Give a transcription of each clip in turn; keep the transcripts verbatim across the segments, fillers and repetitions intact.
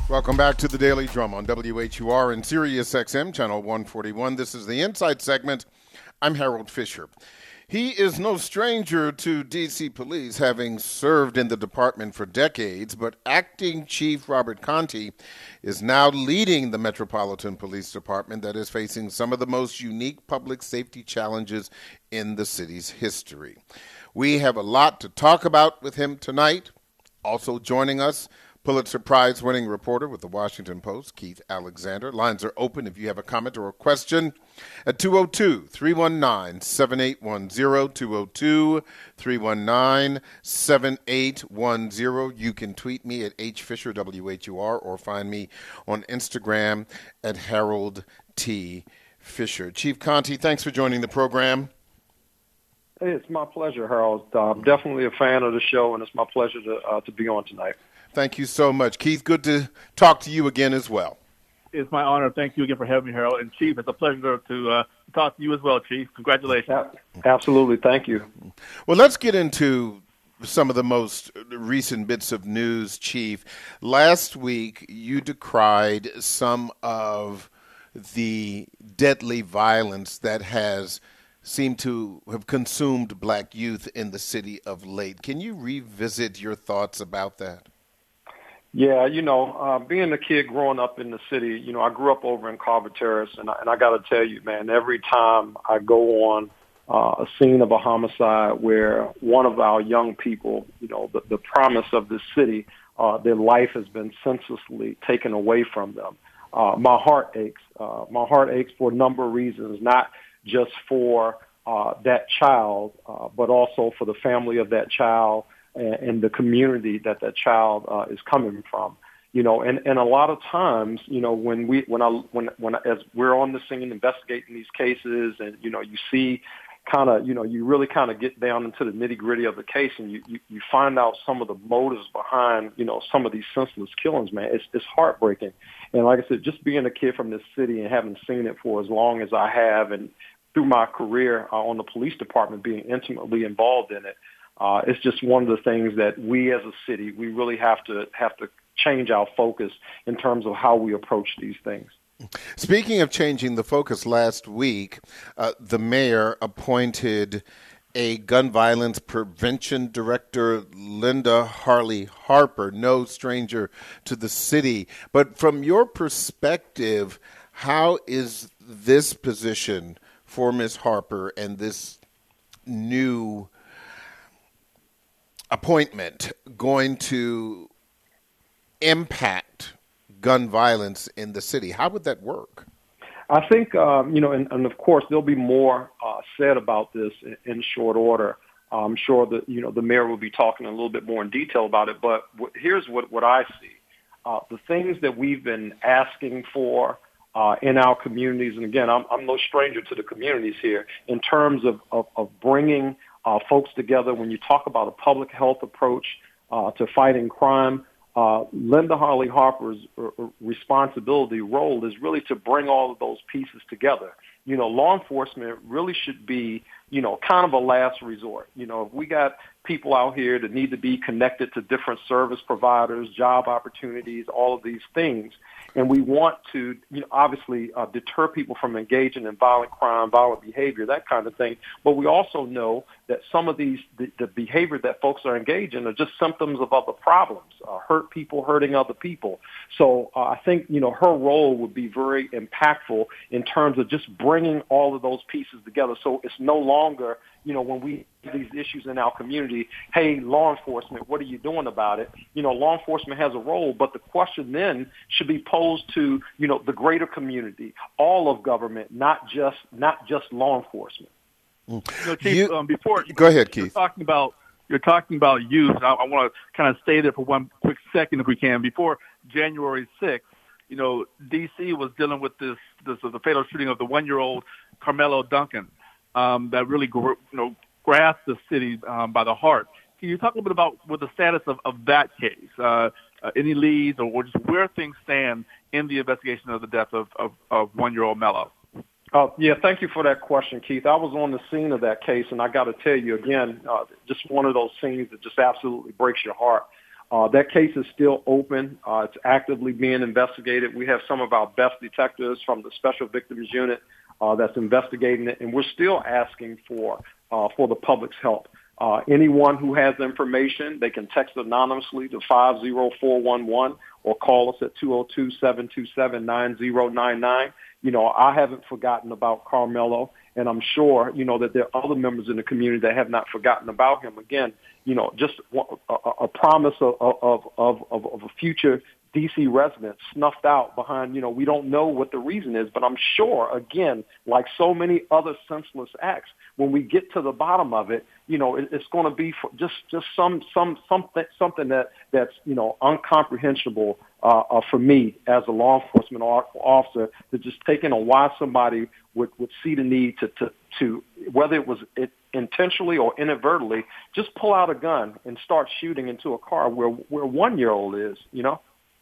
Welcome back to the Daily Drum on W H U R and Sirius X M, Channel one forty-one. This is the Insight segment. I'm Harold Fisher. He is no stranger to D C police, having served in the department for decades, but Acting Chief Robert Contee is now leading the Metropolitan Police Department that is facing some of the most unique public safety challenges in the city's history. We have a lot to talk about with him tonight. Also joining us, Pulitzer Prize-winning reporter with the Washington Post, Keith Alexander. Lines are open if you have a comment or a question at two oh two, three one nine, seven eight one zero, two oh two, three one nine, seven eight one zero. You can tweet me at H Fisher W H U R or find me on Instagram at Harold T. Fisher. Chief Contee, thanks for joining the program. Hey, it's my pleasure, Harold. Uh, I'm definitely a fan of the show, and it's my pleasure to uh, to be on tonight. Thank you so much. Keith, good to talk to you again as well. It's my honor. Thank you again for having me, Harold. And, Chief, it's a pleasure to uh, talk to you as well, Chief. Congratulations. Absolutely. Thank you. Well, let's get into some of the most recent bits of news, Chief. Last week, you decried some of the deadly violence that has seemed to have consumed black youth in the city of late. Can you revisit your thoughts about that? Yeah, you know, uh, being a kid growing up in the city, you know, I grew up over in Carver Terrace, and I, and I got to tell you, man, every time I go on uh, a scene of a homicide where one of our young people, you know, the, the promise of this city, uh, their life has been senselessly taken away from them, uh, my heart aches. Uh, my heart aches for a number of reasons, not just for uh, that child, uh, but also for the family of that child, and the community that that child uh, is coming from, you know, and, and a lot of times, you know, when we when I when when as we're on the scene investigating these cases, and you know, you see, kind of, you know, you really kind of get down into the nitty gritty of the case, and you, you you find out some of the motives behind, you know, some of these senseless killings. Man, it's it's heartbreaking. And like I said, just being a kid from this city and having seen it for as long as I have, and through my career uh, on the police department, being intimately involved in it. Uh, it's just one of the things that we as a city, we really have to have to change our focus in terms of how we approach these things. Speaking of changing the focus, last week, uh, the mayor appointed a gun violence prevention director, Linda Harley Harper, no stranger to the city. But from your perspective, how is this position for Miz Harper and this new appointment going to impact gun violence in the city? How would that work? I think, um, you know, and, and of course, there'll be more uh, said about this in, in short order. I'm sure that, you know, the mayor will be talking a little bit more in detail about it. But w- here's what, what I see. Uh, the things that we've been asking for uh, in our communities, and again, I'm, I'm no stranger to the communities here, in terms of, of, of bringing Uh, folks together. When you talk about a public health approach uh, to fighting crime, uh, Linda Harley Harper's r- r- responsibility role is really to bring all of those pieces together. You know, law enforcement really should be, you know, kind of a last resort. You know, if we got people out here that need to be connected to different service providers, job opportunities, all of these things, and we want to, you know, obviously uh, deter people from engaging in violent crime, violent behavior, that kind of thing. But we also know that some of these, the, the behavior that folks are engaged in are just symptoms of other problems, uh, hurt people hurting other people. So uh, I think, you know, her role would be very impactful in terms of just bringing all of those pieces together. So it's no longer, you know, when we have these issues in our community, hey, law enforcement, what are you doing about it? You know, law enforcement has a role, but the question then should be posed to, you know, the greater community, all of government, not just not just law enforcement. You know, Chief, you, um, before go ahead, Keith. You're talking about you're talking about youth. I, I want to kind of stay there for one quick second, if we can. Before January sixth, you know, D C was dealing with this this uh, the fatal shooting of the one-year-old Carmelo Duncan um, that really gr- you know grasped the city um, by the heart. Can you talk a little bit about what the status of, of that case? Uh, uh, any leads or just where things stand in the investigation of the death of, of, of one-year-old Mello? Uh, yeah, thank you for that question, Keith. I was on the scene of that case, and I got to tell you again, uh, just one of those scenes that just absolutely breaks your heart. Uh, that case is still open. Uh, it's actively being investigated. We have some of our best detectives from the Special Victims Unit uh, that's investigating it, and we're still asking for uh, for the public's help. Uh, anyone who has information, they can text anonymously to five zero four one one or call us at two oh two, seven two seven, nine oh nine nine. You know, I haven't forgotten about Carmelo, and I'm sure, you know, that there are other members in the community that have not forgotten about him. Again, you know, just a, a promise of, of, of, of, of a future D C resident snuffed out behind, you know, we don't know what the reason is, but I'm sure, again, like so many other senseless acts, when we get to the bottom of it, you know, it, it's going to be for just, just some, some, something, something that, that's, you know, incomprehensible uh, uh, for me as a law enforcement officer, to just take in on why somebody would, would see the need to, to, to, whether it was it intentionally or inadvertently, just pull out a gun and start shooting into a car where, where a one-year-old is, you know?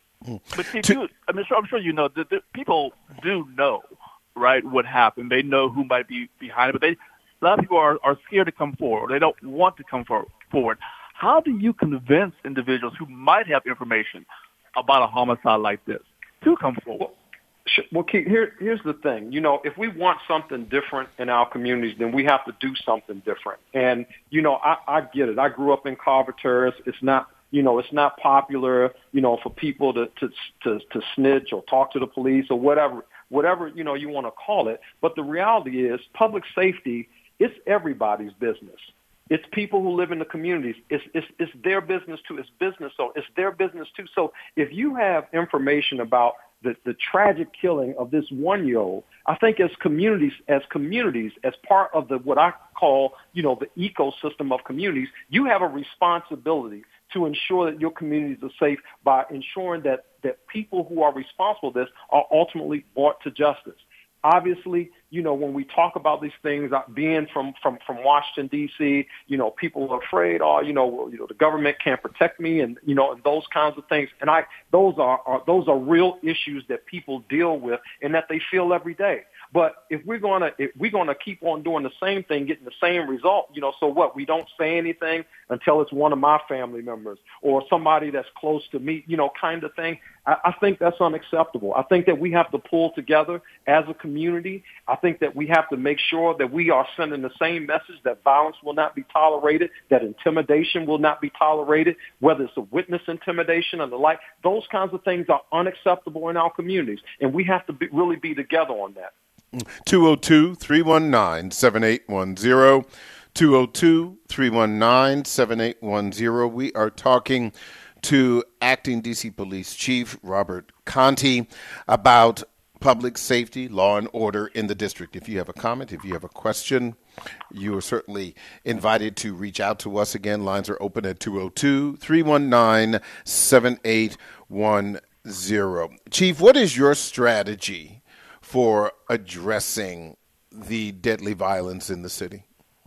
But see, you, I mean, I'm sure you know that, that people do know, right, what happened. They know who might be behind it, but they, a lot of people are, are scared to come forward. They don't want to come for, forward. How do you convince individuals who might have information about a homicide like this to come forward? Well, well Keith, here, here's the thing. You know, if we want something different in our communities, then we have to do something different. And, you know, I, I get it. I grew up in Carver Terrace. It's not You know, it's not popular, you know, for people to, to, to, to snitch or talk to the police or whatever, whatever, you know, you want to call it. But the reality is public safety, it's everybody's business. It's people who live in the communities. It's, it's, it's their business too. It's business. So it's their business too. So if you have information about the, the tragic killing of this one-year-old, I think as communities, as communities, as part of the, what I call, you know, the ecosystem of communities, you have a responsibility to ensure that your communities are safe by ensuring that, that people who are responsible for this are ultimately brought to justice. Obviously, you know, when we talk about these things, being from, from, from Washington, D C, you know, people are afraid, oh, you know, well, you know, the government can't protect me and, you know, and those kinds of things. And I, those are, are, those are real issues that people deal with and that they feel every day. But if we're going to, if we're going to keep on doing the same thing, getting the same result, you know, so what? We don't say anything until it's one of my family members or somebody that's close to me, you know, kind of thing. I, I think that's unacceptable. I think that we have to pull together as a community. I think that we have to make sure that we are sending the same message that violence will not be tolerated, that intimidation will not be tolerated, whether it's a witness intimidation and the like. Those kinds of things are unacceptable in our communities, and we have to be, really be together on that. two oh two, three one nine, seven eight one zero, two oh two, three one nine, seven eight one zero. We are talking to Acting D C Police Chief Robert Contee about public safety, law and order in the district. If you have a comment, if you have a question, you are certainly invited to reach out to us. Again, lines are open at two oh two, three one nine, seven eight one zero. Chief, what is your strategy for addressing the deadly violence in the city?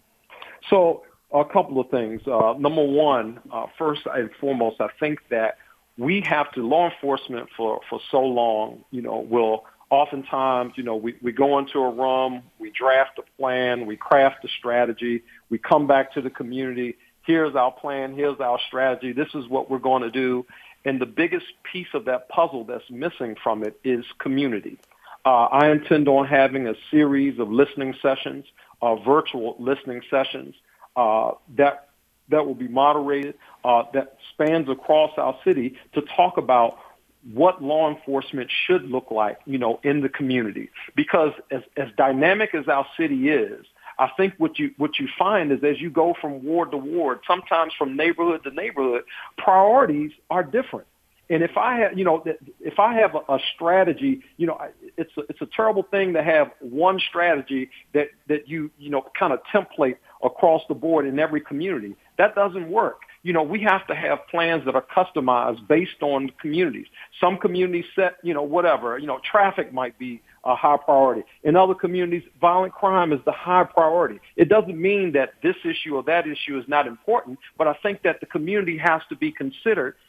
So a couple of things. Uh, number one, uh, first and foremost, I think that we have to, law enforcement for, for so long, you know, will oftentimes, you know, we, we go into a room, we draft a plan, we craft a strategy, we come back to the community, here's our plan, here's our strategy, this is what we're going to do. And the biggest piece of that puzzle that's missing from it is community. Uh, I intend on having a series of listening sessions, uh, virtual listening sessions, uh, that that will be moderated, uh, that spans across our city to talk about what law enforcement should look like, you know, in the community. Because as, as dynamic as our city is, I think what you what you find is as you go from ward to ward, sometimes from neighborhood to neighborhood, priorities are different. And if I have, you know, if I have a, a strategy, you know, it's a, it's a terrible thing to have one strategy that, that you, you know, kind of template across the board in every community. That doesn't work. You know, we have to have plans that are customized based on communities. Some communities set, you know, whatever, you know, traffic might be a high priority. In other communities, violent crime is the high priority. It doesn't mean that this issue or that issue is not important, but I think that the community has to be considered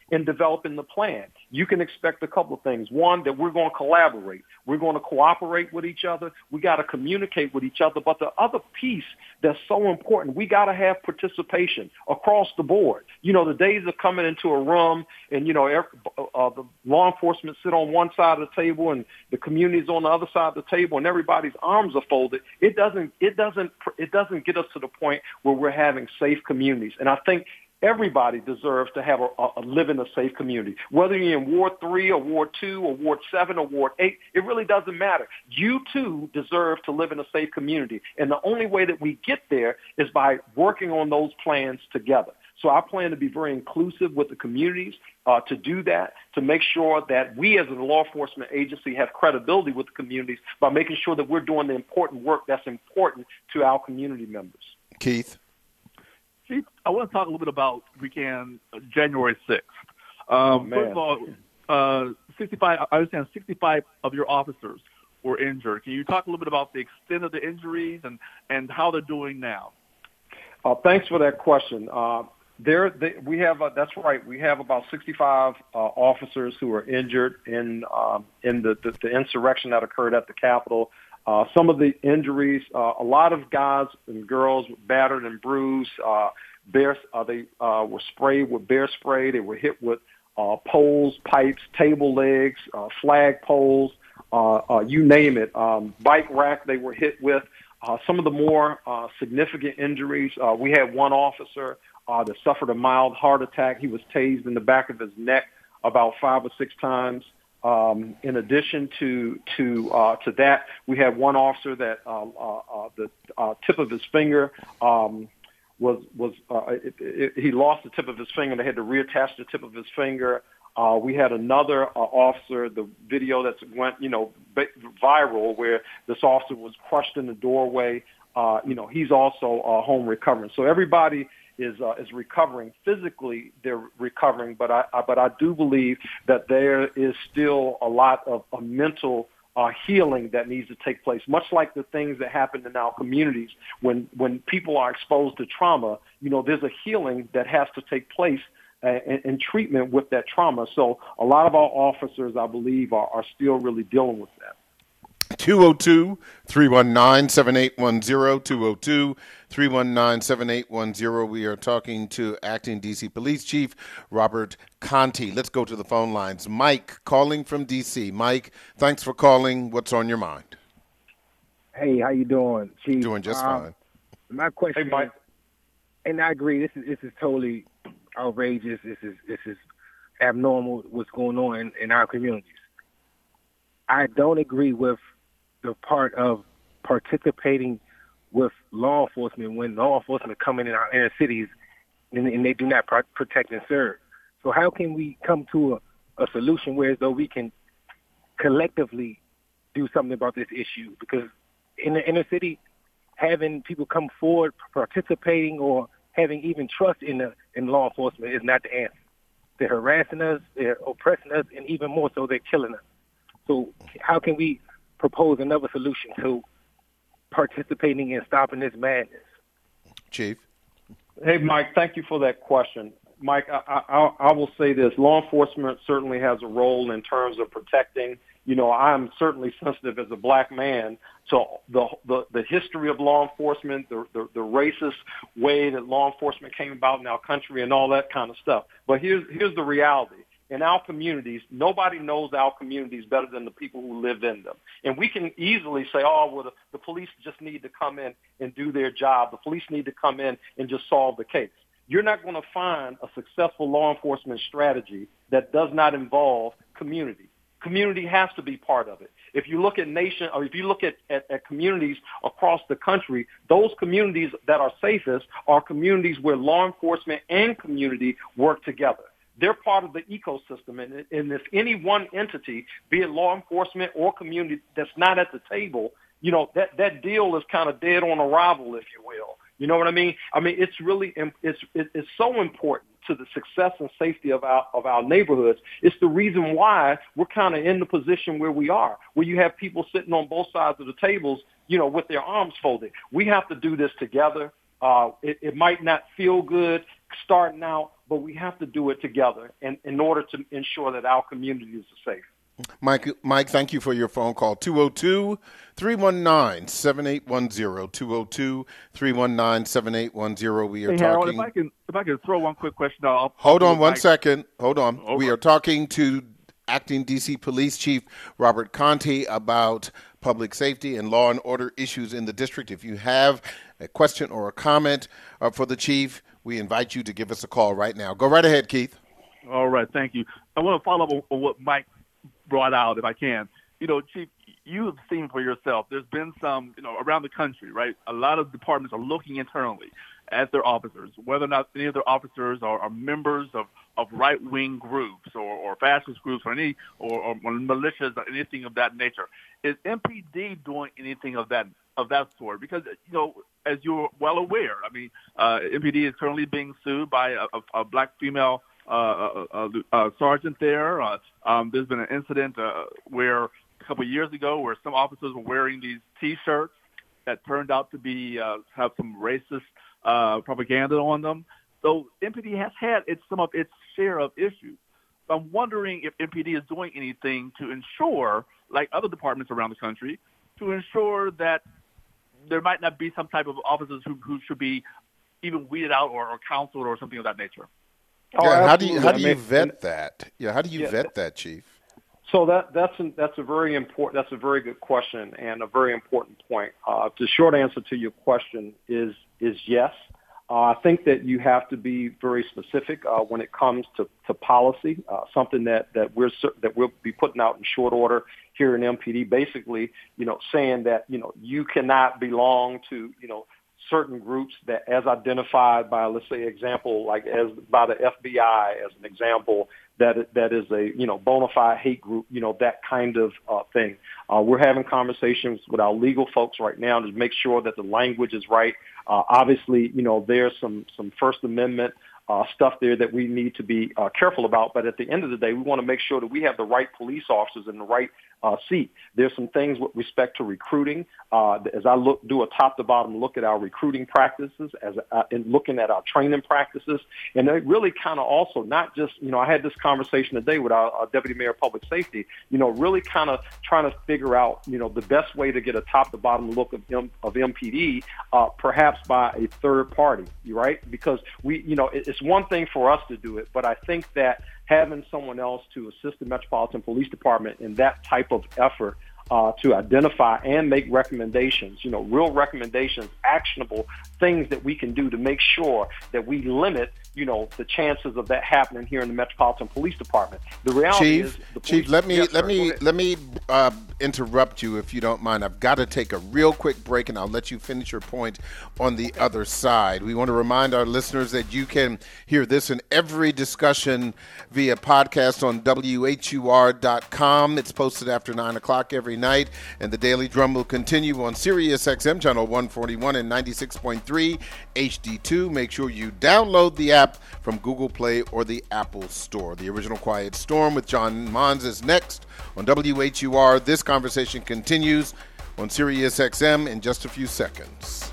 in developing the plan. You can expect a couple of things. One, that we're going to collaborate. We're going to cooperate with each other. We got to communicate with each other. But the other piece that's so important, we got to have participation across the board. You know, the days of coming into a room and, you know, every, uh, the law enforcement sit on one side of the table and the community's on the other side of the table and everybody's arms are folded. It doesn't, it doesn't, it doesn't get us to the point where we're having safe communities. And I think everybody deserves to have a, a live in a safe community. Whether you're in Ward three or Ward two or Ward seven or Ward eight, it really doesn't matter. You too deserve to live in a safe community. And the only way that we get there is by working on those plans together. So I plan to be very inclusive with the communities uh, to do that, to make sure that we as a law enforcement agency have credibility with the communities by making sure that we're doing the important work that's important to our community members. Keith? Chief, I want to talk a little bit about, if we can, January sixth. Um, oh, first of all, uh, sixty-five. I understand sixty-five of your officers were injured. Can you talk a little bit about the extent of the injuries and, and how they're doing now? Uh, thanks for that question. Uh, there, they, we have. Uh, that's right. We have about sixty-five uh, officers who are injured in um, in the, the, the insurrection that occurred at the Capitol. Uh, some of the injuries, uh, a lot of guys and girls were battered and bruised. Uh, bear, uh, they uh, were sprayed with bear spray. They were hit with uh, poles, pipes, table legs, uh, flag poles, uh, uh, you name it. Um, bike rack they were hit with. Uh, some of the more uh, significant injuries, uh, we had one officer uh, that suffered a mild heart attack. He was tased in the back of his neck about five or six times. Um, in addition to to uh, to that, we had one officer that uh, uh, uh, the uh, tip of his finger um, was was uh, it, it, he lost the tip of his finger. They had to reattach the tip of his finger. Uh, we had another uh, officer, the video that went you know viral, where this officer was crushed in the doorway. Uh, you know, he's also uh, home recovering. So everybody is uh, is recovering physically. They're recovering, but I, I but I do believe that there is still a lot of a mental uh, healing that needs to take place. Much like the things that happen in our communities when when people are exposed to trauma, you know, there's a healing that has to take place uh, and, and treatment with that trauma. So a lot of our officers, I believe, are, are still really dealing with that. two oh two, three one nine, seven eight one zero, two oh two, three one nine, seven eight one zero. We are talking to Acting D C Police Chief Robert Contee. Let's go to the phone lines. Mike, calling from D C. Mike, thanks for calling. What's on your mind? Hey, how you doing, Chief? Doing just um, fine. My question Hey, Mike. is, and I agree, this is this is totally outrageous. This is this is abnormal what's going on in, in our communities. I don't agree with the part of participating with law enforcement when law enforcement come in our inner cities and, and they do not pro- protect and serve. So how can we come to a, a solution where as though we can collectively do something about this issue? Because in the inner city, having people come forward, participating, or having even trust in the, in law enforcement is not the answer. They're harassing us, they're oppressing us, and even more so, they're killing us. So how can we propose another solution to participating in stopping this madness? Chief. Hey, Mike, thank you for that question. Mike, I, I, I will say this. Law enforcement certainly has a role in terms of protecting. You know, I'm certainly sensitive as a black man to the the, the history of law enforcement, the, the, the racist way that law enforcement came about in our country and all that kind of stuff. But here's here's the reality. In our communities, nobody knows our communities better than the people who live in them. And we can easily say, oh, well, the, the police just need to come in and do their job. The police need to come in and just solve the case. You're not going to find a successful law enforcement strategy that does not involve community. Community has to be part of it. If you look at nation, or if you look at, at, at communities across the country, those communities that are safest are communities where law enforcement and community work together. They're part of the ecosystem, and, and if any one entity, be it law enforcement or community, that's not at the table, you know, that, that deal is kind of dead on arrival, if you will. You know what I mean? I mean, it's really it's it's so important to the success and safety of our of our neighborhoods. It's the reason why we're kind of in the position where we are, where you have people sitting on both sides of the tables, you know, with their arms folded. We have to do this together. Uh, it, it might not feel good starting out, but we have to do it together in, in order to ensure that our communities are safe. Mike, Mike, thank you for your phone call. two oh two, three one nine, seven eight one zero. two oh two, three one nine, seven eight one zero. We are hey, talking. Harold, if I can, if I can throw one quick question out. I'll, Hold I'll on one Mike. second. Hold on. Over. We are talking to Acting D C Police Chief Robert Contee about public safety and law and order issues in the district. If you have a question or a comment uh, for the chief, we invite you to give us a call right now. Go right ahead, Keith. All right, thank you. I want to follow up on, on what Mike brought out, if I can. You know, Chief, you have seen for yourself, there's been some, you know, around the country, right? A lot of departments are looking internally at their officers, whether or not any of their officers are, are members of, of right-wing groups or, or fascist groups or any or, or militias or anything of that nature. Is M P D doing anything of that of that sort? Because, you know, as you're well aware, I mean, uh, M P D is currently being sued by a, a, a black female Uh, uh, uh, sergeant there. Uh, um, there's been an incident uh, where a couple of years ago where some officers were wearing these T-shirts that turned out to be uh, have some racist uh, propaganda on them. So M P D has had its, some of its share of issues. I'm wondering if M P D is doing anything to ensure, like other departments around the country, to ensure that there might not be some type of officers who, who should be even weeded out or, or counseled or something of that nature. Yeah, oh, how do you how do I you mean, vet that? Yeah, how do you yeah, vet that, Chief? So that that's a, that's a very important that's a very good question and a very important point. Uh, the short answer to your question is is yes. Uh, I think that you have to be very specific uh, when it comes to to policy. Uh, something that that we're that we'll be putting out in short order here in M P D. Basically, you know, saying that you know you cannot belong to you know. certain groups that as identified by, let's say, example, like as by the F B I as an example, that that is a, you know, bona fide hate group, you know, that kind of uh, thing. Uh, we're having conversations with our legal folks right now to make sure that the language is right. Uh, obviously, you know, there's some, some First Amendment Uh, stuff there that we need to be uh, careful about. But at the end of the day, we want to make sure that we have the right police officers in the right uh, seat. There's some things with respect to recruiting. Uh, as I look, do a top to bottom look at our recruiting practices, as uh, in looking at our training practices, and they really kind of also not just, you know, I had this conversation today with our, our Deputy Mayor of Public Safety, you know, really kind of trying to figure out, you know, the best way to get a top to bottom look of, M- of M P D, uh, perhaps by a third party, right? Because we, you know, it, it's one thing for us to do it, but I think that having someone else to assist the Metropolitan Police Department in that type of effort uh, to identify and make recommendations, you know, real recommendations, actionable things that we can do to make sure that we limit, you know, the chances of that happening here in the Metropolitan Police Department. The reality Chief, is, the Chief, police, let me yes, let sir, me let me uh, interrupt you if you don't mind. I've got to take a real quick break, and I'll let you finish your point on the other side. We want to remind our listeners that you can hear this and every discussion via podcast on W H U R dot com. It's posted after nine o'clock every night, and the Daily Drum will continue on Sirius X M channel one forty-one and ninety-six point three H D two. Make sure you download the app from Google Play or the Apple Store. The Original Quiet Storm with John Mons is next on W H U R. This conversation continues on Sirius X M in just a few seconds.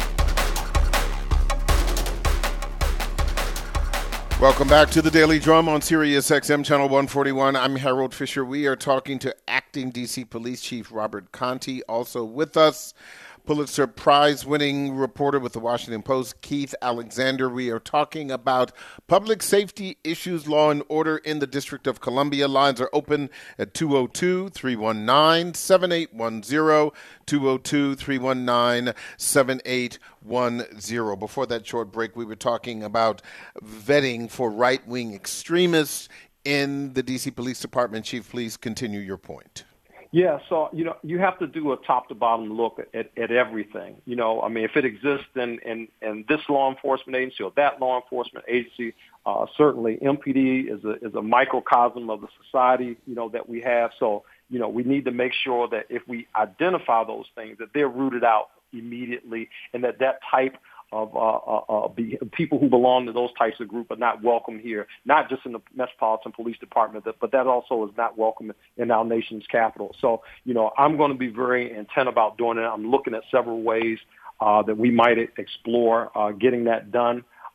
Welcome back to the Daily Drum on Sirius X M channel one forty-one. I'm Harold Fisher. We are talking to Acting D C Police Chief Robert Contee. Also with us, Pulitzer Prize-winning reporter with the Washington Post, Keith Alexander. We are talking about public safety issues, law and order in the District of Columbia. Lines are open at two oh two, three one nine, seven eight one zero, two oh two, three one nine, seven eight one zero. Before that short break, we were talking about vetting for right-wing extremists in the D C Police Department. Chief, please continue your point. Yeah, so, you know, you have to do a top-to-bottom look at, at everything. You know, I mean, if it exists in, in, in this law enforcement agency or that law enforcement agency, uh, certainly M P D is a, is a microcosm of the society, you know, that we have. So, you know, we need to make sure that if we identify those things, that they're rooted out immediately and that that type of uh, uh, uh, be, people who belong to those types of groups are not welcome here, not just in the Metropolitan Police Department, but that also is not welcome in our nation's capital. So, you know, I'm going to be very intent about doing it. I'm looking at several ways uh, that we might explore uh, getting that done.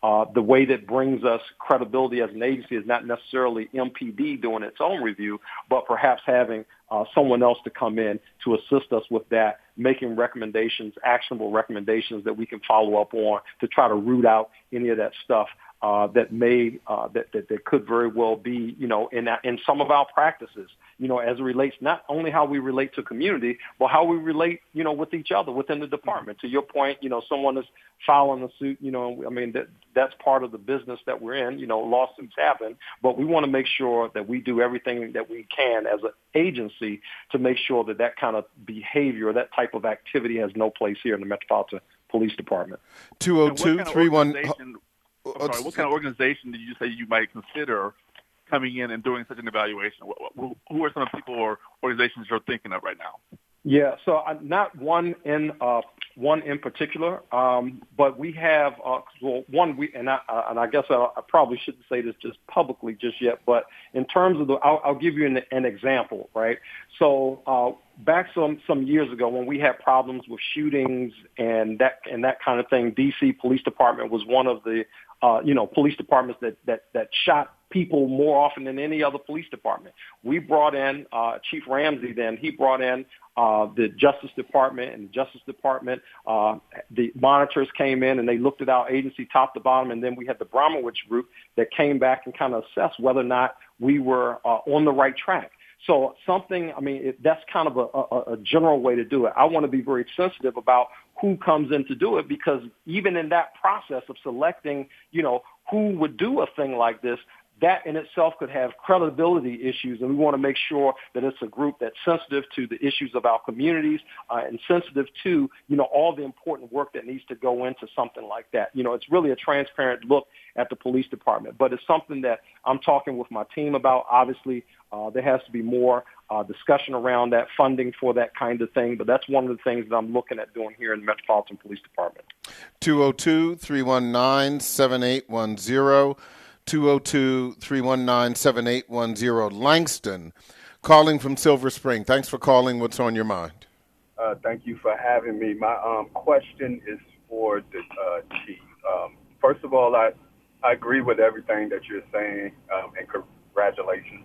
uh, the way that brings us credibility as an agency is not necessarily M P D doing its own review, but perhaps having uh, someone else to come in to assist us with that, making recommendations, actionable recommendations that we can follow up on to try to root out any of that stuff uh, that may uh, that, that that could very well be, you know, in that, in some of our practices, you know, as it relates not only how we relate to community, but how we relate, you know, with each other within the department. To your point, you know, someone is filing a suit, you know, I mean, that that's part of the business that we're in. You know, lawsuits happen, but we want to make sure that we do everything that we can as an agency to make sure that that kind of behavior, that type of activity has no place here in the Metropolitan Police Department. two oh two, three one I'm sorry, what kind of organization did you say you might consider coming in and doing such an evaluation? Who are some people or organizations you're thinking of right now? Yeah, so uh, not one in uh, one in particular, um, but we have uh, well, one. We and I uh, and I guess I, I probably shouldn't say this just publicly just yet, but in terms of the, I'll, I'll give you an, an example, right? So uh, back some some years ago, when we had problems with shootings and that and that kind of thing, D C Police Department was one of the uh, you know police departments that that that shot people more often than any other police department. We brought in uh, Chief Ramsey. Then he brought in uh, the Justice Department, and the Justice Department, uh, the monitors came in and they looked at our agency top to bottom, and then we had the Bromwich group that came back and kind of assessed whether or not we were uh, on the right track. So something, I mean, it, that's kind of a, a, a general way to do it. I want to be very sensitive about who comes in to do it, because even in that process of selecting, you know, who would do a thing like this, that in itself could have credibility issues, and we want to make sure that it's a group that's sensitive to the issues of our communities uh, and sensitive to, you know, all the important work that needs to go into something like that. You know, it's really a transparent look at the police department, but it's something that I'm talking with my team about. Obviously, uh, there has to be more uh, discussion around that, funding for that kind of thing, but that's one of the things that I'm looking at doing here in the Metropolitan Police Department. two oh two, three one nine, seven eight one zero. two oh two, three one nine, seven eight one zero. Langston, calling from Silver Spring. Thanks for calling. What's on your mind? Uh, thank you for having me. My um, question is for the uh, chief. Um, first of all, I, I agree with everything that you're saying, um, and congratulations.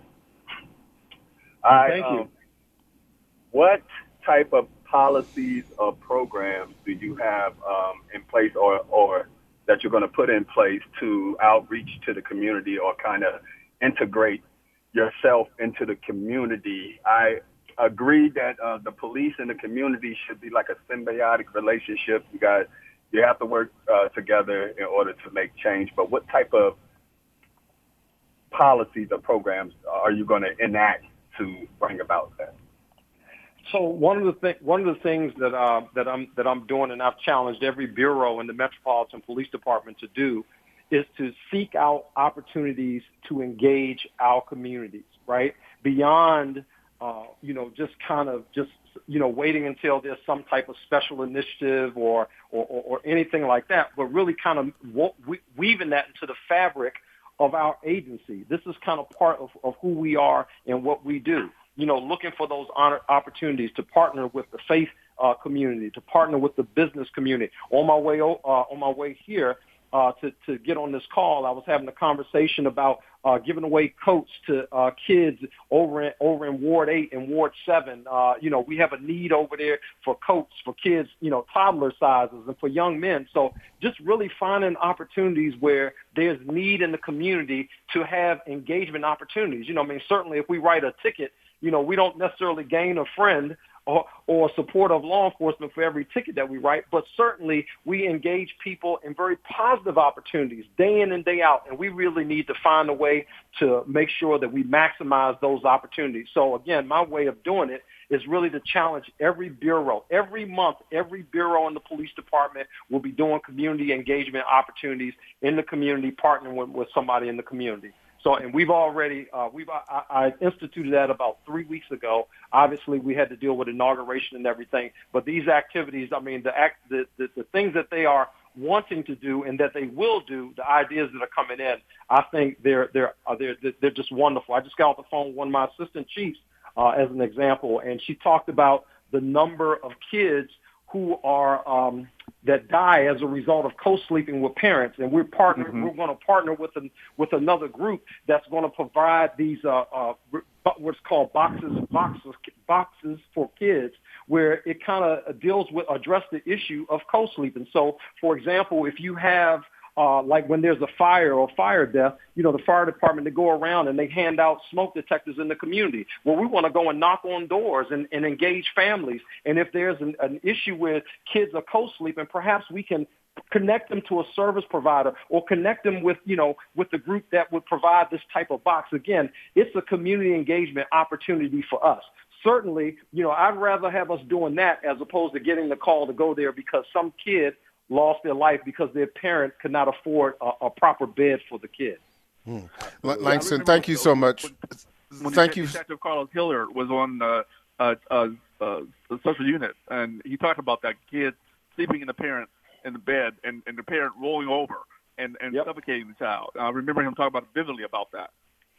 I, thank you. Um, what type of policies or programs do you have um, in place, or, or that you're going to put in place to outreach to the community, or kind of integrate yourself into the community? I agree that uh, the police and the community should be like a symbiotic relationship. You guys, you have to work uh, together in order to make change. But what type of policies or programs are you going to enact to bring about that? So one of the th- one of the things that uh, that I'm that I'm doing, and I've challenged every bureau in the Metropolitan Police Department to do, is to seek out opportunities to engage our communities, right? Beyond, uh, you know, just kind of just you know waiting until there's some type of special initiative or or, or, or anything like that, but really kind of we- weaving that into the fabric of our agency. This is kind of part of, of who we are and what we do. You know, looking for those honor opportunities to partner with the faith uh, community, to partner with the business community. On my way, uh, on my way here uh, to to get on this call, I was having a conversation about uh, giving away coats to uh, kids over in over in Ward Eight and Ward Seven. Uh, you know, we have a need over there for coats for kids, you know, toddler sizes, and for young men. So just really finding opportunities where there's need in the community to have engagement opportunities. You know, I mean, certainly if we write a ticket, you know, we don't necessarily gain a friend or, or support of law enforcement for every ticket that we write, but certainly we engage people in very positive opportunities day in and day out, and we really need to find a way to make sure that we maximize those opportunities. So, again, my way of doing it is really to challenge every bureau. Every month, every bureau in the police department will be doing community engagement opportunities in the community, partnering with, with somebody in the community. So, and we've already, uh, we've, I, I instituted that about three weeks ago. Obviously, we had to deal with inauguration and everything, but these activities, I mean, the, act, the, the, the things that they are wanting to do and that they will do, the ideas that are coming in, I think they're, they're, uh, they're, they're just wonderful. I just got off the phone with one of my assistant chiefs, uh, as an example, and she talked about the number of kids who are um, that die as a result of co-sleeping with parents, and we're partner. Mm-hmm. We're going to partner with an, with another group that's going to provide these uh, uh, what's called boxes boxes boxes for kids, where it kind of deals with address the issue of co-sleeping. So, for example, if you have Uh, like when there's a fire or fire death, you know, the fire department, they go around and they hand out smoke detectors in the community. Well, we want to go and knock on doors and, and engage families. And if there's an, an issue where kids are co-sleeping, perhaps we can connect them to a service provider or connect them with, you know, with the group that would provide this type of box. Again, it's a community engagement opportunity for us. Certainly, you know, I'd rather have us doing that as opposed to getting the call to go there because some kid lost their life because their parent could not afford a, a proper bed for the kid. Hmm. Langston, thank you so much. When, when thank you. Detective Carlos Hiller was on uh, uh, uh, uh, the social unit, and he talked about that kid sleeping in the parent in the bed and, and the parent rolling over and, and yep. suffocating the child. I remember him talking about vividly about that.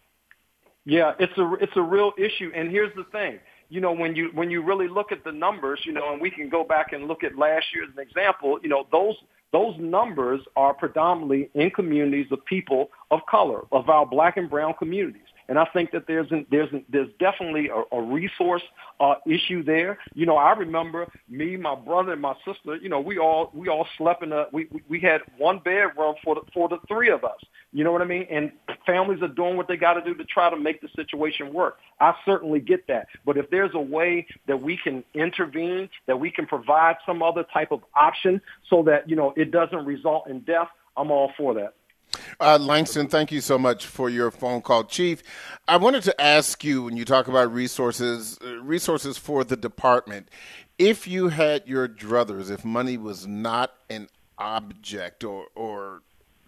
Yeah, it's a it's a real issue. And here's the thing. You know, when you when you really look at the numbers, you know, and we can go back and look at last year as an example, you know, those those numbers are predominantly in communities of people of color, of our black and brown communities. And I think that there's an, there's an, there's definitely a, a resource uh, issue there. You know, I remember me, my brother, and my sister. You know, we all we all slept in a we we had one bedroom for the, for the three of us. You know what I mean? And families are doing what they got to do to try to make the situation work. I certainly get that. But if there's a way that we can intervene, that we can provide some other type of option so that, you know, it doesn't result in death, I'm all for that. Uh, Langston, thank you so much for your phone call. Chief, I wanted to ask you, when you talk about resources, uh, resources for the department, if you had your druthers, if money was not an object or or,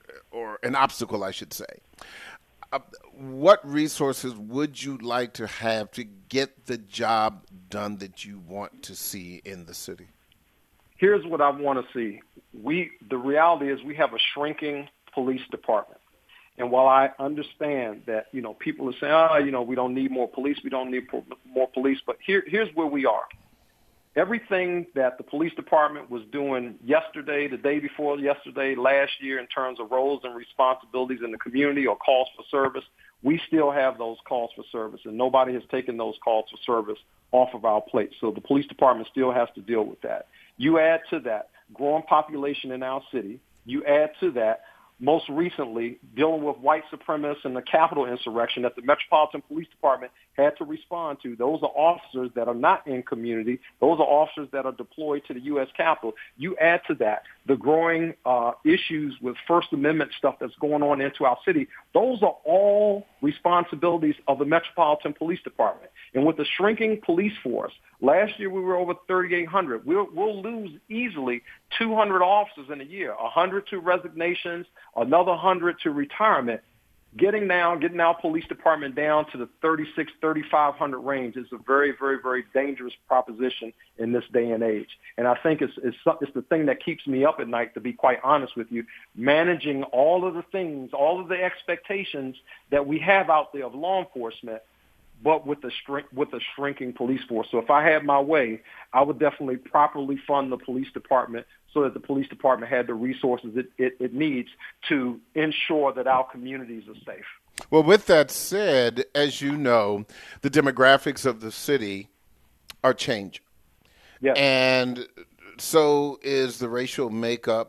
or an obstacle, I should say, uh, what resources would you like to have to get the job done that you want to see in the city? Here's what I want to see. We the reality is we have a shrinking police department. And while I understand that, you know, people are saying, oh, you know, we don't need more police, we don't need more police, but here, here's where we are. Everything that the police department was doing yesterday, the day before yesterday, last year in terms of roles and responsibilities in the community or calls for service, we still have those calls for service, and nobody has taken those calls for service off of our plate. So the police department still has to deal with that. You add to that growing population in our city. You add to that most recently dealing with white supremacists and the Capitol insurrection that the Metropolitan Police Department had to respond to. Those are officers that are not in community. Those are officers that are deployed to the U S Capitol. You add to that the growing uh, issues with First Amendment stuff that's going on into our city. Those are all responsibilities of the Metropolitan Police Department. And with the shrinking police force, last year we were over thirty-eight hundred. We'll, we'll lose easily two hundred officers in a year, one hundred to resignations, another one hundred to retirement. Getting now, getting our police department down to the thirty-six, thirty-five hundred range is a very, very, very dangerous proposition in this day and age. And I think it's, it's, it's the thing that keeps me up at night, to be quite honest with you, managing all of the things, all of the expectations that we have out there of law enforcement, but with the shrink, with a shrinking police force. So if I had my way, I would definitely properly fund the police department so that the police department had the resources it, it, it needs to ensure that our communities are safe. Well, with that said, as you know, the demographics of the city are changing. Yes. And so is the racial makeup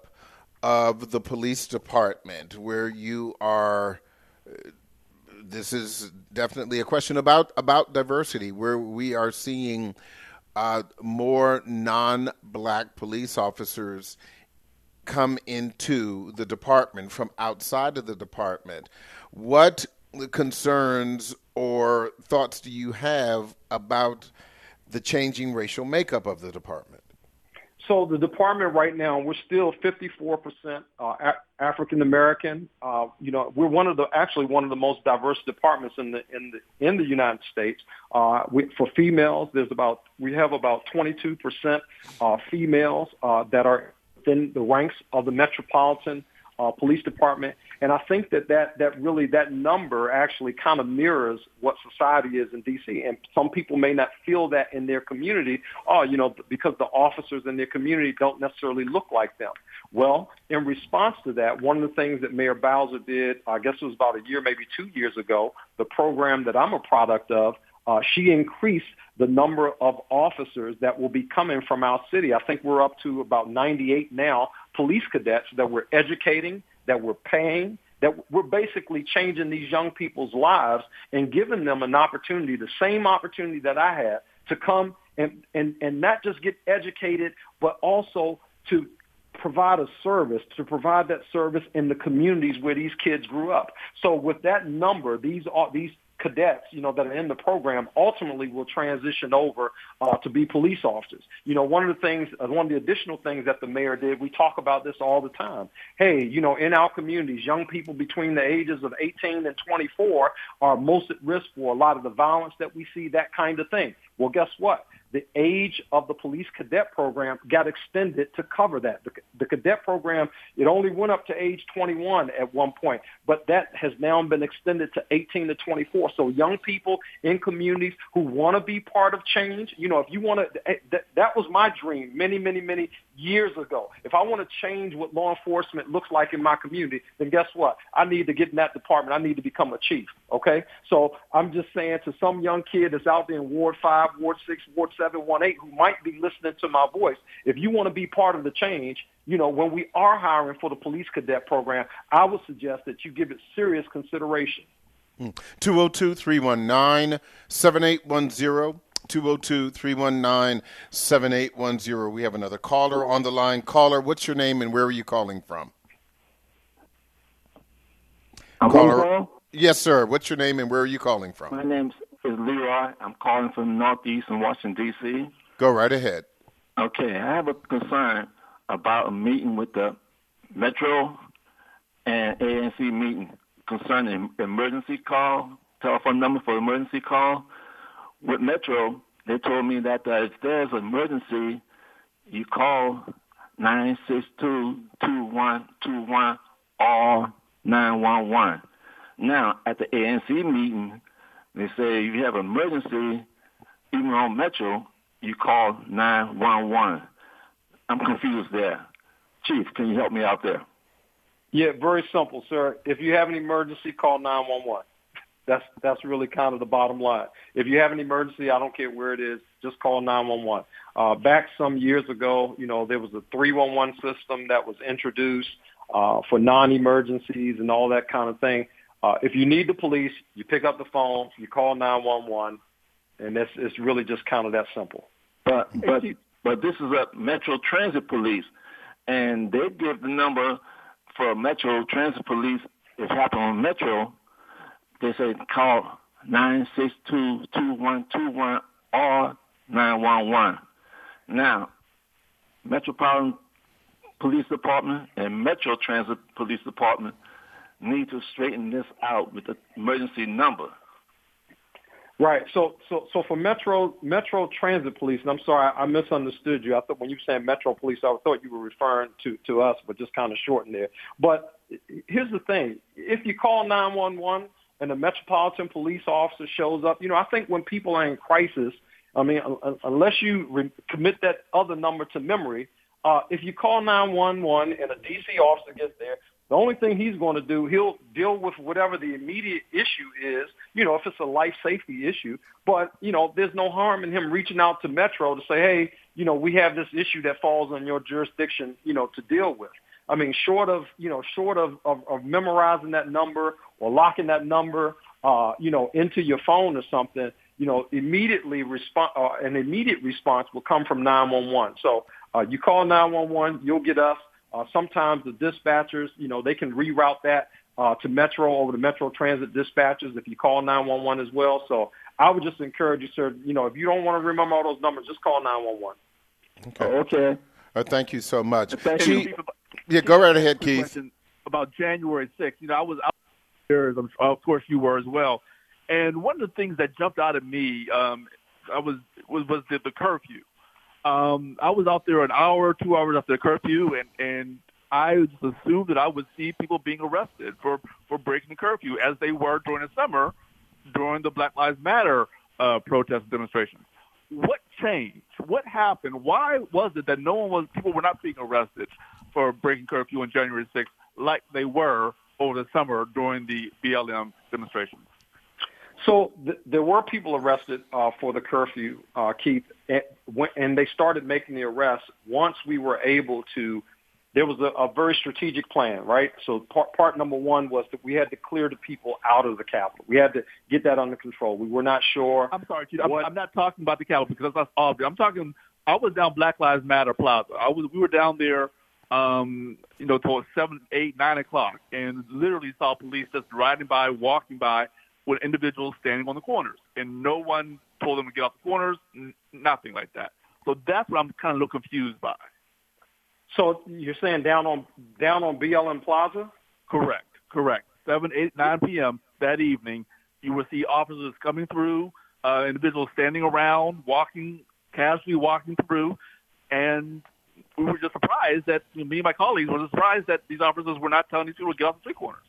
of the police department, where you are this is definitely a question about, about diversity, where we are seeing uh, more non-black police officers come into the department from outside of the department. What concerns or thoughts do you have about the changing racial makeup of the department? So the department right now, we're still fifty-four percent uh, a- African American. Uh, you know, we're one of the actually one of the most diverse departments in the in the in the United States. Uh, we, for females, there's about we have about twenty-two percent uh, females uh, that are within the ranks of the Metropolitan uh, police department. And I think that, that that really that number actually kind of mirrors what society is in D C. And some people may not feel that in their community, oh, you know, because the officers in their community don't necessarily look like them. Well, in response to that, one of the things that Mayor Bowser did, I guess it was about a year, maybe two years ago, the program that I'm a product of, uh, she increased the number of officers that will be coming from our city. I think we're up to about ninety-eight now, police cadets that we're educating, that we're paying, that we're basically changing these young people's lives and giving them an opportunity, the same opportunity that I had, to come and, and, and not just get educated, but also to provide a service, to provide that service in the communities where these kids grew up. So with that number, these are, these cadets, you know, that are in the program ultimately will transition over uh, to be police officers. You know, one of the things, uh, one of the additional things that the mayor did, we talk about this all the time. Hey, you know, in our communities, young people between the ages of eighteen and twenty-four are most at risk for a lot of the violence that we see, that kind of thing. Well, guess what? The age of the police cadet program got extended to cover that. The, the cadet program, it only went up to age twenty-one at one point, but that has now been extended to eighteen to twenty-four. So young people in communities who want to be part of change, you know, if you want to, that, that was my dream many, many, many years ago. If I want to change what law enforcement looks like in my community, then guess what? I need to get in that department. I need to become a chief, okay? So I'm just saying to some young kid that's out there in Ward five, Ward six, Ward seven, one eight, who might be listening to my voice, if you want to be part of the change, you know, when we are hiring for the police cadet program, I would suggest that you give it serious consideration. two oh two, three one nine, seven eight one zero, two oh two, three one nine, seven eight one zero. We have another caller on the line. Caller, what's your name and where are you calling from? I'm Caller, yes, sir. What's your name and where are you calling from? My name is Leroy. I'm calling from Northeast in Washington, D C. Go right ahead. Okay, I have a concern about a meeting with the Metro and A N C meeting concerning emergency call, telephone number for emergency call. With Metro, they told me that uh, if there's an emergency, you call nine six two, two one two one or nine one one. Now, at the A N C meeting, they say if you have an emergency, even on Metro, you call nine one one. I'm confused there. Chief, can you help me out there? Yeah, very simple, sir. If you have an emergency, call nine one one. That's that's really kind of the bottom line. If you have an emergency, I don't care where it is, just call nine one one. Uh, back some years ago, you know, there was a three one one system that was introduced uh, for non-emergencies and all that kind of thing. Uh, if you need the police, you pick up the phone, you call nine one one, and that's it's really just kind of that simple. But but but this is a Metro Transit Police, and they give the number for Metro Transit Police. If it happens on Metro, they say call nine six two, two one two one or nine one one. Now, Metropolitan Police Department and Metro Transit Police Department need to straighten this out with the emergency number. Right. So, so, so for Metro Metro Transit Police, and I'm sorry, I, I misunderstood you. I thought when you were saying Metro Police, I thought you were referring to, to us, but just kind of shortened there. But here's the thing: if you call nine one one and a Metropolitan Police officer shows up, you know, I think when people are in crisis, I mean, unless you re- commit that other number to memory, uh, if you call nine one one and a D C officer gets there, the only thing he's going to do, he'll deal with whatever the immediate issue is, you know, if it's a life safety issue. But, you know, there's no harm in him reaching out to Metro to say, hey, you know, we have this issue that falls on your jurisdiction, you know, to deal with. I mean, short of, you know, short of, of, of memorizing that number or locking that number, uh, you know, into your phone or something, you know, immediately respond, uh, an immediate response will come from nine one one. So uh, you call nine one one, you'll get us. Uh, sometimes the dispatchers, you know, they can reroute that uh, to Metro over to Metro Transit dispatchers if you call nine one one as well. So I would just encourage you, sir, you know, if you don't want to remember all those numbers, just call nine one one. Okay. Okay. Uh, thank you so much. Thank Chief, you. yeah, go right ahead, Keith. About January sixth, you know, I was out there, as I'm, of course you were as well. And one of the things that jumped out at me um, I was was, was the, the curfew. Um, I was out there an hour, two hours after the curfew, and, and I just assumed that I would see people being arrested for, for breaking the curfew, as they were during the summer, during the Black Lives Matter uh, protest demonstrations. What changed? What happened? Why was it that no one was, people were not being arrested for breaking curfew on January sixth like they were over the summer during the B L M demonstrations? So th- there were people arrested uh, for the curfew, uh, Keith, and, and they started making the arrests once we were able to. There was a, a very strategic plan, right? So part, part number one was that we had to clear the people out of the Capitol. We had to get that under control. We were not sure. I'm sorry, Keith, I'm, I'm not talking about the Capitol because that's obvious. I'm talking. I was down Black Lives Matter Plaza. I was. We were down there. Um, you know, towards seven, eight, nine o'clock, and literally saw police just riding by, walking by, with individuals standing on the corners, and no one told them to get off the corners, n- nothing like that. So that's what I'm kind of a little confused by. So you're saying down on down on B L M Plaza? Correct, correct. seven, eight, nine p.m. that evening, you will see officers coming through, uh, individuals standing around, walking, casually walking through, and we were just surprised that, you know, me and my colleagues were surprised that these officers were not telling these people to get off the street corners.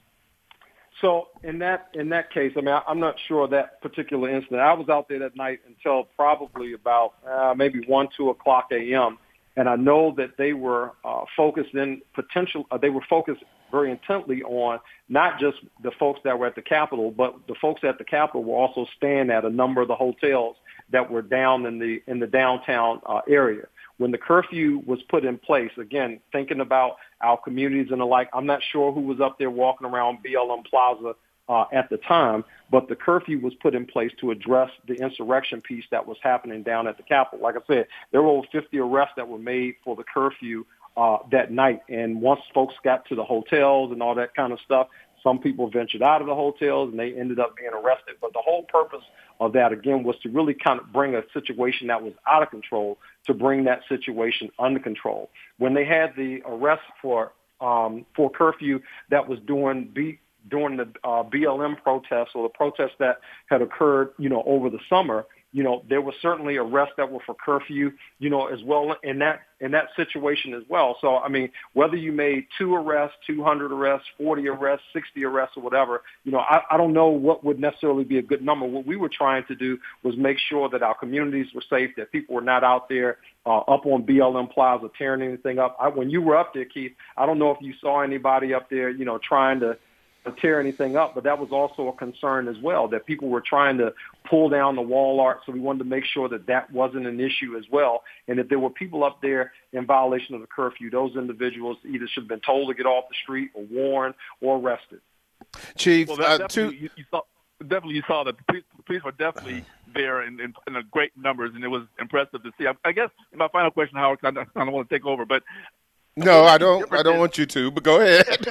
So in that in that case, I mean, I, I'm not sure of that particular incident. I was out there that night until probably about uh, maybe one, two o'clock a.m. And I know that they were uh, focused in potential. Uh, they were focused very intently on not just the folks that were at the Capitol, but the folks at the Capitol were also staying at a number of the hotels that were down in the in the downtown uh, area. When the curfew was put in place, again, thinking about our communities and the like, I'm not sure who was up there walking around B L M Plaza uh, at the time, but the curfew was put in place to address the insurrection piece that was happening down at the Capitol. Like I said, there were over fifty arrests that were made for the curfew uh, that night. And once folks got to the hotels and all that kind of stuff, some people ventured out of the hotels and they ended up being arrested. But the whole purpose of that, again, was to really kind of bring a situation that was out of control to bring that situation under control. When they had the arrest for um, for curfew that was during B, during the uh, B L M protests or the protests that had occurred, you know, over the summer, you know, there were certainly arrests that were for curfew, you know, as well in that in that situation as well. So, I mean, whether you made two arrests, two hundred arrests, forty arrests, sixty arrests or whatever, you know, I, I don't know what would necessarily be a good number. What we were trying to do was make sure that our communities were safe, that people were not out there uh, up on B L M Plaza tearing anything up. I, when you were up there, Keith, I don't know if you saw anybody up there, you know, trying to to tear anything up, but that was also a concern as well, that people were trying to pull down the wall art. So we wanted to make sure that that wasn't an issue as well. And if there were people up there in violation of the curfew, those individuals either should have been told to get off the street or warned or arrested. Chief, well, that, uh, definitely, to... you, you saw, definitely you saw that the police, the police were definitely there in, in, in a great numbers, and it was impressive to see. I, I guess my final question, Howard, I don't, I don't want to take over, but No, I don't. I don't want you to. But go ahead. so,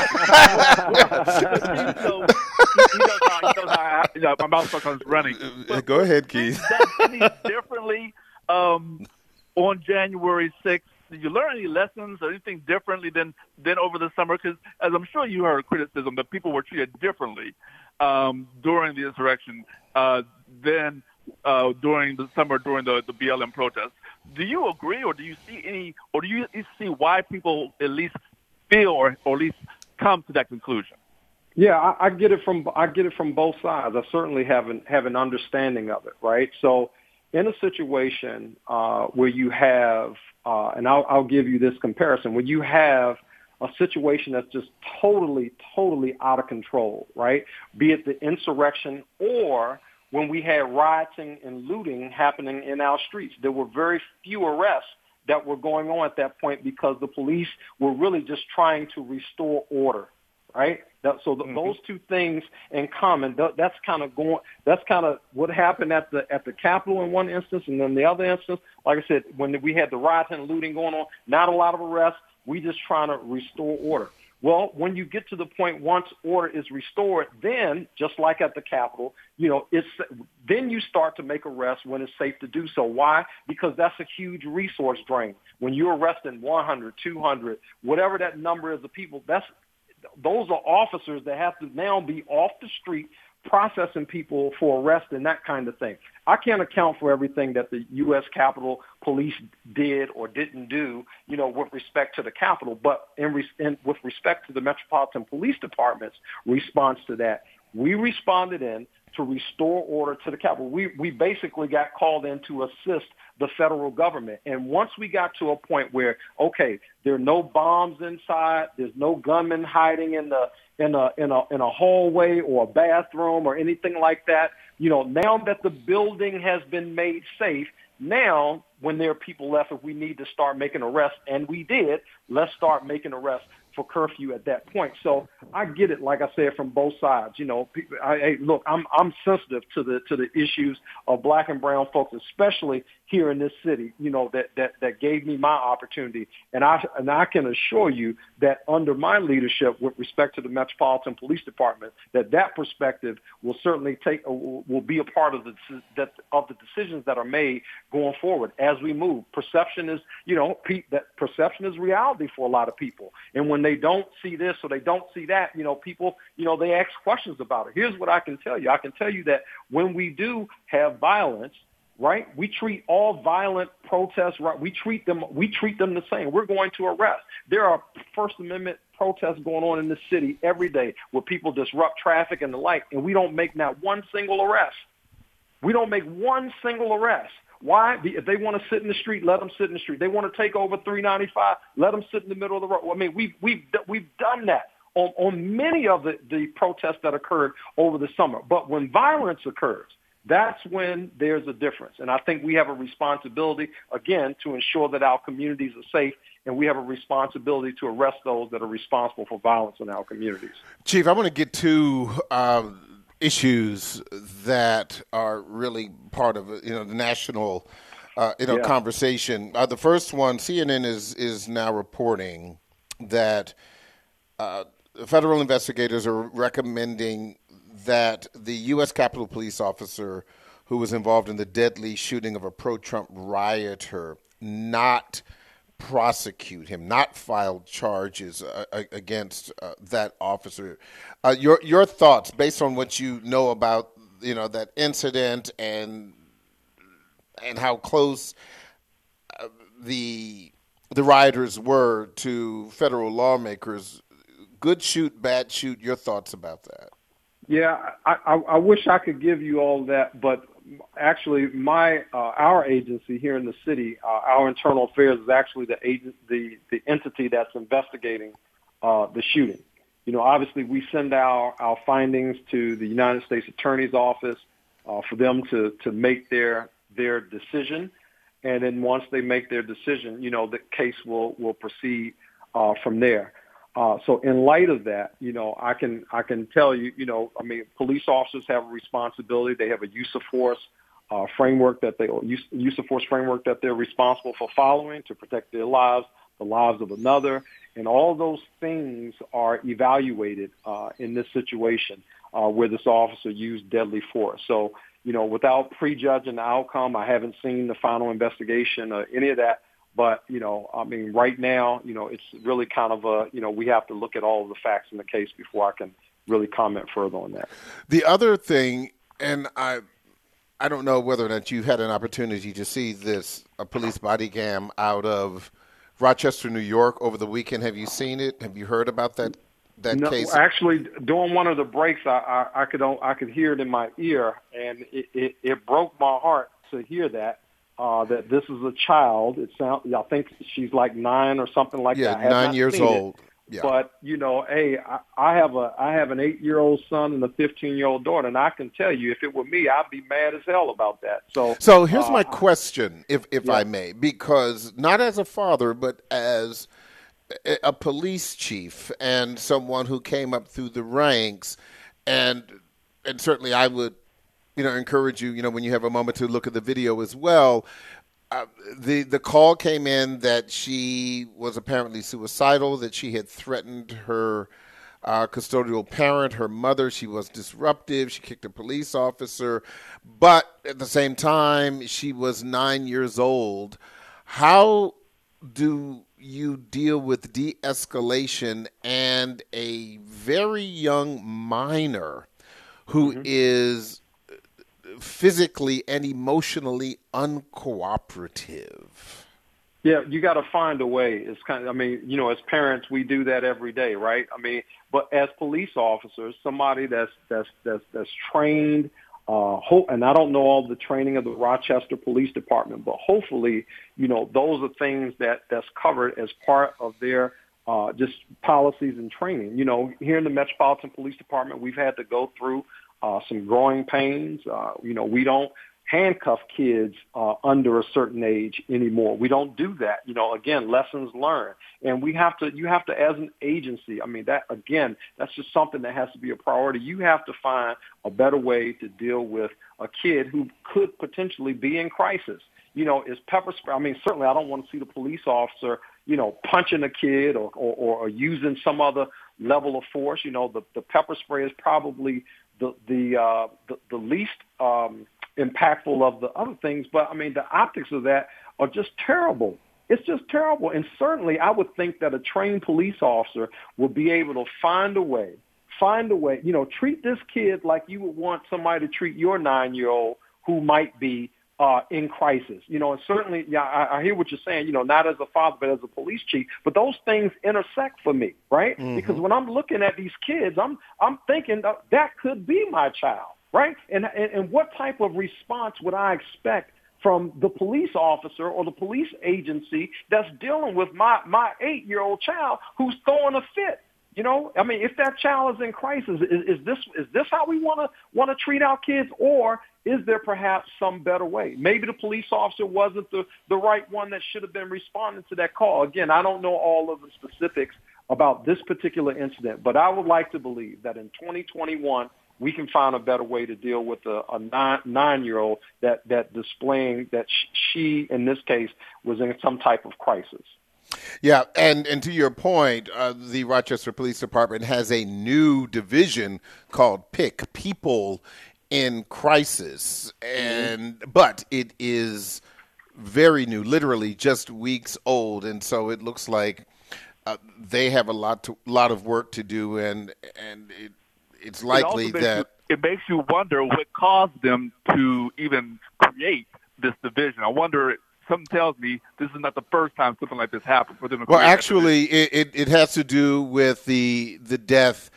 he knows how, he knows how I, you know, my mouth starts running. But, go ahead, Keith. Any differently um, on January sixth? Did you learn any lessons or anything differently than than over the summer? Because as I'm sure you heard criticism that people were treated differently um, during the insurrection uh, than uh, during the summer during the, the B L M protests. Do you agree, or do you see any, or do you see why people at least feel, or, or at least come to that conclusion? Yeah, I, I get it from I get it from both sides. I certainly have an have an understanding of it, right? So, in a situation uh, where you have, uh, and I'll, I'll give you this comparison, when you have a situation that's just totally, totally out of control, right? Be it the insurrection or when we had rioting and looting happening in our streets. There were very few arrests that were going on at that point because the police were really just trying to restore order, right? That, so the, mm-hmm. those two things in common, that, that's kind of going, that's kind of what happened at the at the Capitol in one instance, and then the other instance, like I said, when we had the rioting and looting going on, not a lot of arrests, we just trying to restore order. Well, when you get to the point once order is restored, then just like at the Capitol, you know, it's then you start to make arrests when it's safe to do so. Why? Because that's a huge resource drain. When you're arresting one hundred, two hundred, whatever that number is of people, that's those are officers that have to now be off the street processing people for arrest and that kind of thing. I can't account for everything that the U S Capitol Police did or didn't do, you know, with respect to the Capitol, but in, res- in with respect to the Metropolitan Police Department's response to that, we responded in to restore order to the Capitol. We we basically got called in to assist the federal government. And once we got to a point where, okay, there are no bombs inside, there's no gunmen hiding in the in a in a in a hallway or a bathroom or anything like that. You know, now that the building has been made safe, now when there are people left, if we need to start making arrests, and we did, let's start making arrests for curfew at that point. So I get it, like I said, from both sides. You know, people, I, I, look, I'm I'm sensitive to the to the issues of black and brown folks, especially here in this city. You know, that that that gave me my opportunity, and I and I can assure you that under my leadership, with respect to the Metropolitan Police Department, that that perspective will certainly take uh, will be a part of the that of the decisions that are made going forward as we move. Perception is, you know, pe- that perception is reality for a lot of people, and when they don't see this or they don't see that, you know, people, you know, they ask questions about it. Here's what I can tell you. I can tell you that when we do have violence, right, we treat all violent protests, right, we treat them, we treat them the same. We're going to arrest. There are First Amendment protests going on in this city every day where people disrupt traffic and the like, and we don't make not one single arrest. We don't make one single arrest. Why? If they want to sit in the street, let them sit in the street. They want to take over three ninety-five, let them sit in the middle of the road. I mean, we've we've we've done that on, on many of the, the protests that occurred over the summer. But when violence occurs, that's when there's a difference. And I think we have a responsibility, again, to ensure that our communities are safe, and we have a responsibility to arrest those that are responsible for violence in our communities. Chief, I want to get to uh, issues that are really part of you know the national uh, you know yeah. conversation. Uh, the first one, C N N is is now reporting that uh, federal investigators are recommending that the U S Capitol Police officer who was involved in the deadly shooting of a pro-Trump rioter not prosecute him, not file charges uh, against uh, that officer. Uh, your your thoughts, based on what you know about you know that incident and and how close uh, the the rioters were to federal lawmakers. Good shoot, bad shoot. Your thoughts about that? Yeah, I, I, I wish I could give you all that, but actually, my uh, our agency here in the city, uh, our internal affairs is actually the agent, the the entity that's investigating uh, the shooting. You know, obviously, we send our our findings to the United States Attorney's Office uh, for them to to make their their decision, and then once they make their decision, you know, the case will will proceed uh, from there. Uh, so in light of that, you know, I can I can tell you, you know, I mean, police officers have a responsibility. They have a use of force uh, framework that they use, use of force framework that they're responsible for following to protect their lives, the lives of another, and all those things are evaluated uh, in this situation uh, where this officer used deadly force. So, you know, without prejudging the outcome, I haven't seen the final investigation or any of that. But, you know, I mean, right now, you know, it's really kind of a, you know, we have to look at all of the facts in the case before I can really comment further on that. The other thing, and I I don't know whether or not you had an opportunity to see this, a police body cam out of Rochester, New York over the weekend. Have you seen it? Have you heard about that that no, case? Actually, during one of the breaks, I, I, I could I could hear it in my ear, and it, it, it broke my heart to hear that. Uh, that this is a child. It sounds. I think she's like nine or something like yeah, that. Yeah, nine years old. Yeah. But you know, hey, I, I have a I have an eight-year-old son and a fifteen-year-old daughter, and I can tell you, if it were me, I'd be mad as hell about that. So, so here's uh, my question, if if yeah. I may, because not as a father, but as a police chief and someone who came up through the ranks, and and certainly I would. You know, encourage you, you know, when you have a moment to look at the video as well. Uh, the the call came in that she was apparently suicidal, that she had threatened her uh, custodial parent, her mother. She was disruptive. She kicked a police officer. But at the same time, she was nine years old. How do you deal with de-escalation and a very young minor who Mm-hmm. is physically and emotionally uncooperative. Yeah, you got to find a way. It's kind of, I mean, you know, as parents, we do that every day, right? I mean, but as police officers, somebody that's that's that's that's trained, uh, ho- and I don't know all the training of the Rochester Police Department, but hopefully, you know, those are things that that's covered as part of their uh, just policies and training. You know, here in the Metropolitan Police Department, we've had to go through uh, some growing pains. Uh, you know, we don't handcuff kids uh, under a certain age anymore. We don't do that. You know, again, lessons learned. And we have to, you have to, as an agency, I mean, that, again, that's just something that has to be a priority. You have to find a better way to deal with a kid who could potentially be in crisis. You know, is pepper spray, I mean, certainly I don't want to see the police officer, you know, punching a kid or, or, or using some other level of force. You know, the, the pepper spray is probably the, the, uh, the, the least, um, impactful of the other things, but I mean, the optics of that are just terrible. It's just terrible. And certainly I would think that a trained police officer will be able to find a way, find a way, you know, treat this kid like you would want somebody to treat your nine-year-old who might be uh, in crisis. You know, and certainly, yeah, I, I hear what you're saying, you know, not as a father, but as a police chief, but those things intersect for me, right? Mm-hmm. Because when I'm looking at these kids, I'm, I'm thinking that, that could be my child. Right? And, and and what type of response would I expect from the police officer or the police agency that's dealing with my, my eight-year-old child who's throwing a fit? You know, I mean, if that child is in crisis, is, is this is this how we want to want to treat our kids, or is there perhaps some better way? Maybe the police officer wasn't the, the right one that should have been responding to that call. Again, I don't know all of the specifics about this particular incident, but I would like to believe that in twenty twenty-one, we can find a better way to deal with a, a nine, nine-year-old that, that displaying that she, in this case, was in some type of crisis. Yeah, and, and to your point, uh, the Rochester Police Department has a new division called PIC, People in Crisis, and mm-hmm. but it is very new, literally just weeks old, and so it looks like uh, they have a lot to, lot of work to do, and and it. It's likely it that you, it makes you wonder what caused them to even create this division. I wonder. Something tells me this is not the first time something like this happened for them. To well, actually, it, it it has to do with the the death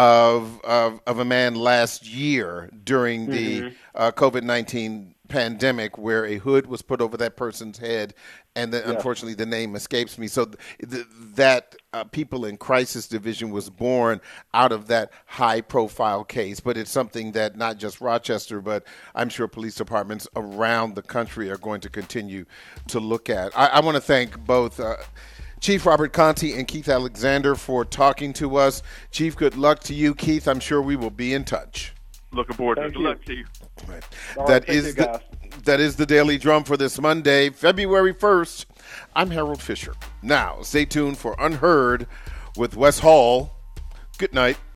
of of, of a man last year during the mm-hmm. uh, COVID nineteen pandemic, where a hood was put over that person's head, and then, yeah. unfortunately, the name escapes me. So th- that uh, People in Crisis division was born out of that high-profile case. But it's something that not just Rochester, but I'm sure police departments around the country are going to continue to look at. I, I want to thank both uh, Chief Robert Contee and Keith Alexander for talking to us. Chief, good luck to you. Keith, I'm sure we will be in touch. Looking forward to it. Good luck, Chief. Right. That right, is the, that is the Daily Drum for this Monday, February first. I'm Harold Fisher. Now, stay tuned for Unheard with Wes Hall. Good night.